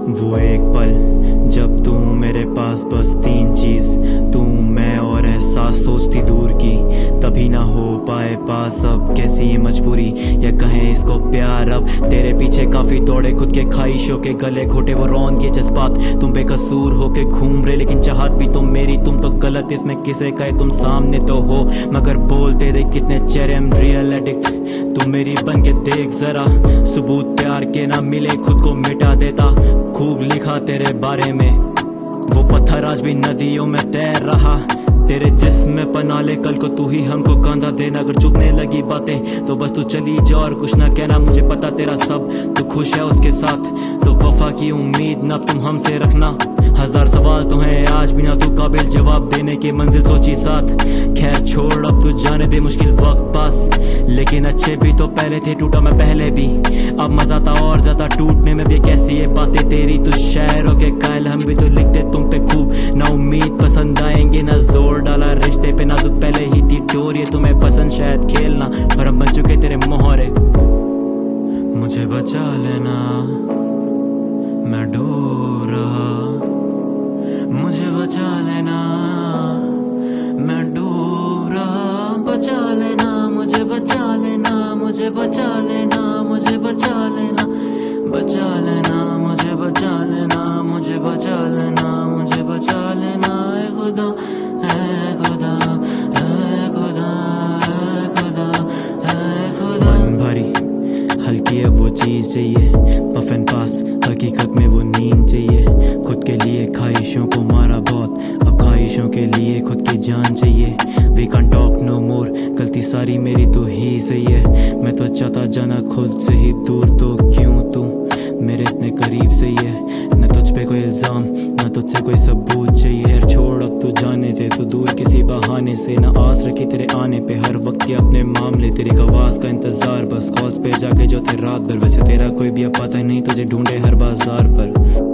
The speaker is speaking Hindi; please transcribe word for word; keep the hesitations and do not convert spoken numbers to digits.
वो एक पल जब तू मेरे पास, बस तीन चीज, तू मैं और एहसास सोचती दूर की, तभी ना हो पाए पास। अब कैसी ये मजबूरी या कहें इसको प्यार, अब तेरे पीछे काफी दौड़े, खुद के ख्वाहिशों के गले घोटे वो रौन ये जज्बात। तुम बेकसूर होके घूम रहे लेकिन चाहत भी तुम मेरी, तुम तो गलत इसमें किसे कहे, तुम सामने तो हो मगर बोलते देख कितने चेहरे। हम रियल एडिक्ट तुम मेरी बन के देख जरा, सबूत प्यार के ना मिले खुद को मिटा देता। खूब लिखा तेरे बारे में, वो पत्थर आज भी नदियों में तैर रहा। तेरे जिस्म में पना ले, कल को तू ही हमको कांधा देना। अगर चुभने लगी बातें तो बस तू चली जा और कुछ ना कहना। मुझे पता तेरा सब, तू खुश है उसके साथ, तो वफा की उम्मीद ना तुम हमसे रखना। हजार सवाल तो हैं आज भी ना तू काबिल जवाब देने की, मंजिल सोची साथ। खैर छोड़ अब तू जाने दे, मुश्किल वक्त पास, लेकिन अच्छे भी तो पहले थे, टूटा मैं पहले भी। अब मजा था और ज्यादा टूटने में भी, कैसी ये बातें तेरी, तू शायरों के कायल, हम भी तो लिखते तुम पे खूब। ना उम्मीद पसंद आएंगे ना जोर डाला रिश्ते पे, नाजुक पहले ही थी डोर, ये तुम्हें पसंद शायद खेलना, और हम बन चुके तेरे मोहरे। मुझे बचा लेना मैं डूब रहा, मुझे बचा लेना मैं डूब रहा। बचा लेना मुझे, बचा लेना मुझे, बचा लेना मुझे, बचा लेना, बचा लेना मुझे, बचा लेना मुझे, बचा लेना मुझे, बचा लेना। ऐ खुदा ऐ खुदा ऐ खुदा ऐ खुदा ऐ खुदा। मन भारी हल्की है वो चीज चाहिए, पफ एंड पास हकीकत में वो नींद चाहिए। खुद के लिए ख्वाहिशों को मारा बहुत, अब ख्वाहिशों के लिए खुद की जान चाहिए। We can talk no more, गलती सारी मेरी तो ही सही है। मैं तो चाहता जाना खुद से ही दूर, तो क्यों तू मेरे इतने करीब सही है। न तुझ पे कोई इल्जाम न तुझसे कोई सबूत चाहिए। छोड़ अब तू जाने दे, तू दूर किसी बहाने से, न आस रखी तेरे आने पे हर वक्त के अपने मामले। तेरी आवाज का इंतजार बस कॉल्स पे जाके जो थे रात भर, वैसे तेरा कोई भी अब पता नहीं, तुझे ढूंढे हर बाजार पर।